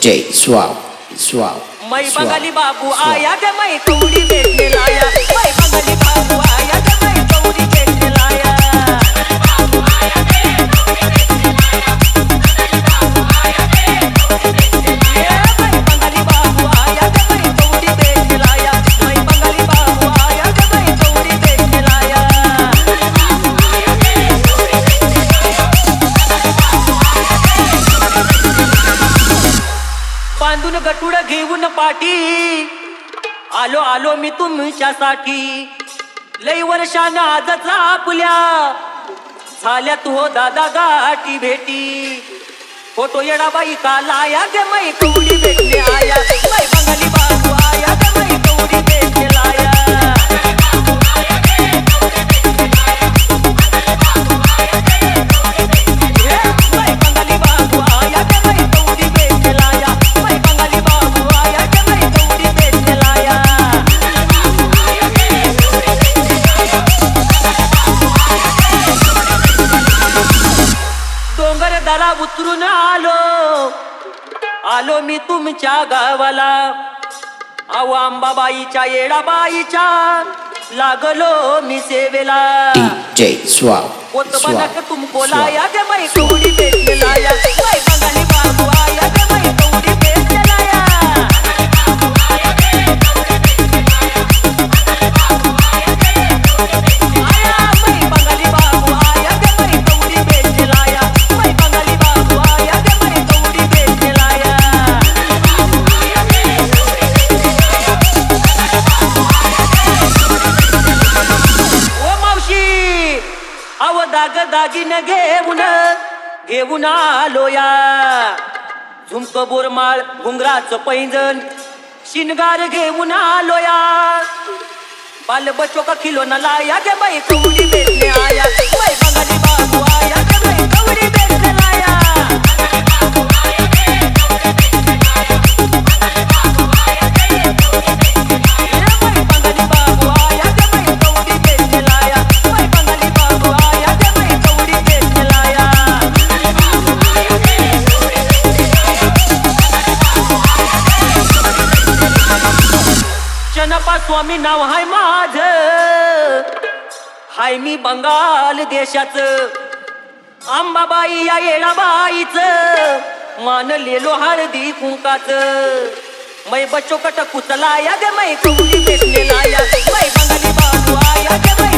DJ Swab, Swab, मैं Swab, Bengali बाबू Swab. आया ग मैं कौड़ी बेचने लाया मैं बंगाली बाबू आया ग मैं कौड़ी बेचने लाया मैं बंगाली बाबू आया ग मैं कौड़ी बेचने लाया मैं बंगाली बाबू आया ग मैं कौड़ी बेचने लाया बांधून गटुड घेऊन पाठी आलो आलो मी तुमच्यासाठी लई वर्षानं आजच आपल्या झाल्या तू हो दादा गाठी भेटी फोटो येडाबाई का लाया ग मै कौडी भेटले आया मै बंगाली बाबू आया ग मै कौडी भेटले लाया मै बंगाली बाबू आया ग मै कौडी भेटले लाया मै बंगाली बाबू आया ग मै कौडी भेटले लाया डोंगर दरा उतरून आलो आलो मी तुमच्या गावाला अहो अंबाबाईच्या येडाबाईच्या लागलो मी सेवेला DJ Swab, बनक Swab, तुमको Swab. लाया ग मैं कौड़ी बेचने लाया मैं बंगाली बाबू आया ग मैं कौड़ी बेचने लाया आया मैं बंगाली बाबू आया ग मैं कौड़ी बेचने लाया मैं बंगाली बाबू आया ग मैं कौड़ी बेचने लाया ओ मावशी अव दाग दागिन घेऊन आलो या झुमक बोरमाळ घुंगराचं पैंजण शिनगार घेऊन आलो या बाल बच्चो का खिलौना लाया गे मैं कौड़ी बेचने आया मैं बंगाली बाबू आया गे मैं कौड़ी बेचने लाया मैं बंगाली बाबू आया गे मैं कौड़ी बेचने लाया मैं बंगाली बाबू आया गे मैं कौड़ी बेचने लाया चनपा स्वामी नाव हाय माझ हाय मी बंगाल देशाचं अंबाबाई या येडाबाईचं मानलेलो हळदी कुंकाचं मै बच्चो कट कुचलाया ग मै कौडी बेचने लाया मै बंगाली बाबू आया ग मै